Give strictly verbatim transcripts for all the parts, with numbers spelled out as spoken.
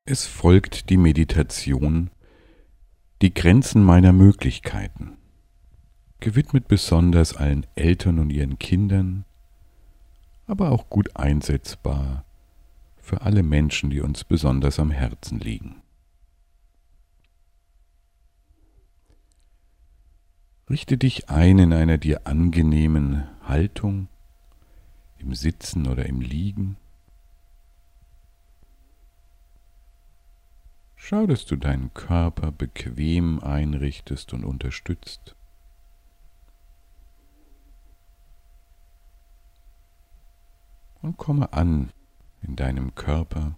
Es folgt die Meditation Die Grenzen meiner Möglichkeiten, gewidmet besonders allen Eltern und ihren Kindern, aber auch gut einsetzbar für alle Menschen, die uns besonders am Herzen liegen. Richte dich ein in einer dir angenehmen Haltung, im Sitzen oder im Liegen. Schau, dass du deinen Körper bequem einrichtest und unterstützt. Und komme an in deinem Körper.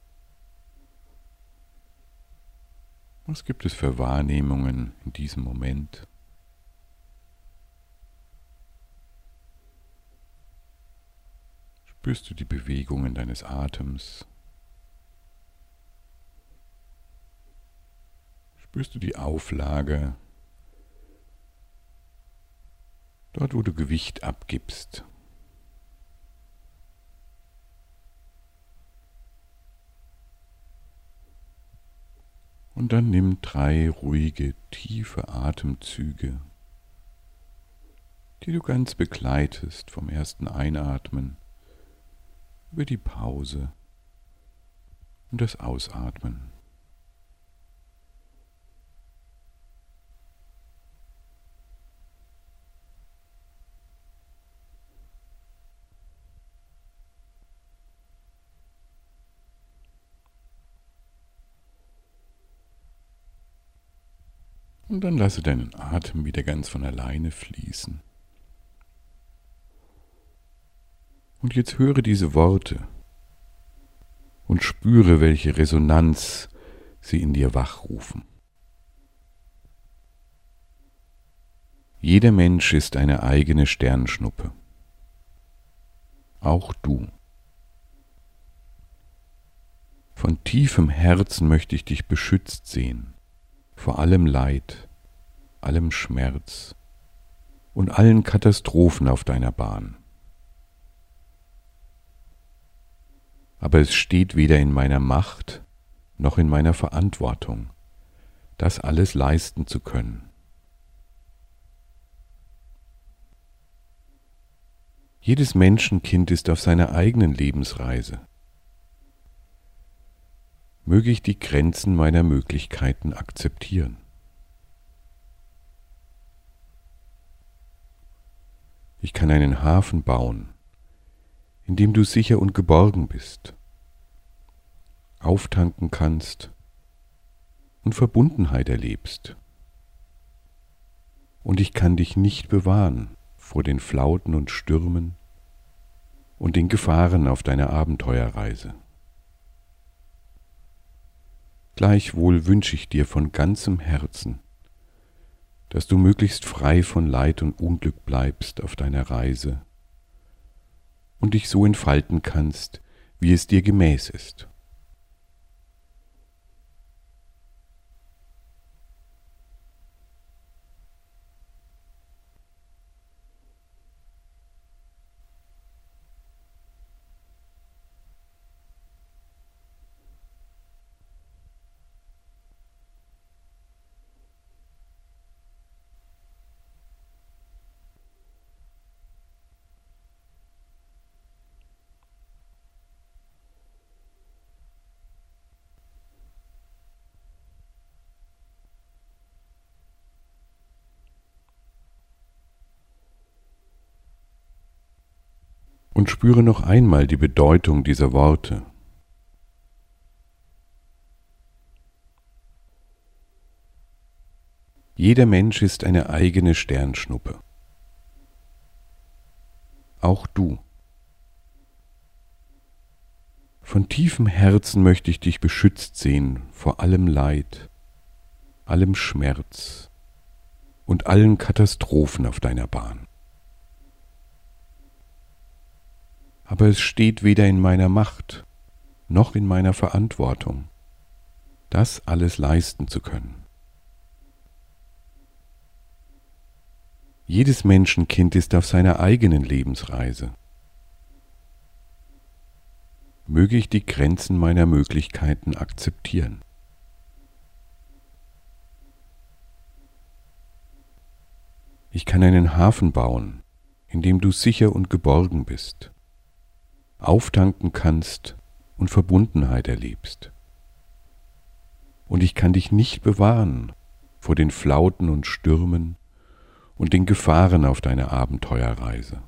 Was gibt es für Wahrnehmungen in diesem Moment? Spürst du die Bewegungen deines Atems? Spürst du die Auflage, dort wo du Gewicht abgibst? Und dann nimm drei ruhige, tiefe Atemzüge, die du ganz begleitest vom ersten Einatmen über die Pause und das Ausatmen. Und dann lasse deinen Atem wieder ganz von alleine fließen. Und jetzt höre diese Worte und spüre, welche Resonanz sie in dir wachrufen. Jeder Mensch ist eine eigene Sternschnuppe. Auch du. Von tiefem Herzen möchte ich dich beschützt sehen. Vor allem Leid, allem Schmerz und allen Katastrophen auf deiner Bahn. Aber es steht weder in meiner Macht noch in meiner Verantwortung, das alles leisten zu können. Jedes Menschenkind ist auf seiner eigenen Lebensreise. Möge ich die Grenzen meiner Möglichkeiten akzeptieren. Ich kann einen Hafen bauen, in dem du sicher und geborgen bist, auftanken kannst und Verbundenheit erlebst. Und ich kann dich nicht bewahren vor den Flauten und Stürmen und den Gefahren auf deiner Abenteuerreise. Gleichwohl wünsche ich dir von ganzem Herzen, dass du möglichst frei von Leid und Unglück bleibst auf deiner Reise und dich so entfalten kannst, wie es dir gemäß ist. Und spüre noch einmal die Bedeutung dieser Worte. Jeder Mensch ist eine eigene Sternschnuppe. Auch du. Von tiefem Herzen möchte ich dich beschützt sehen vor allem Leid, allem Schmerz und allen Katastrophen auf deiner Bahn. Aber es steht weder in meiner Macht noch in meiner Verantwortung, das alles leisten zu können. Jedes Menschenkind ist auf seiner eigenen Lebensreise. möge ich die Grenzen meiner Möglichkeiten akzeptieren. Ich kann einen Hafen bauen, in dem du sicher und geborgen bist, auftanken kannst und Verbundenheit erlebst. Und ich kann dich nicht bewahren vor den Flauten und Stürmen und den Gefahren auf deiner Abenteuerreise.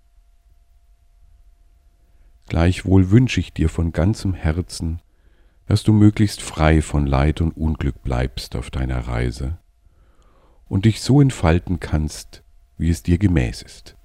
Gleichwohl wünsche ich dir von ganzem Herzen, dass du möglichst frei von Leid und Unglück bleibst auf deiner Reise und dich so entfalten kannst, wie es dir gemäß ist.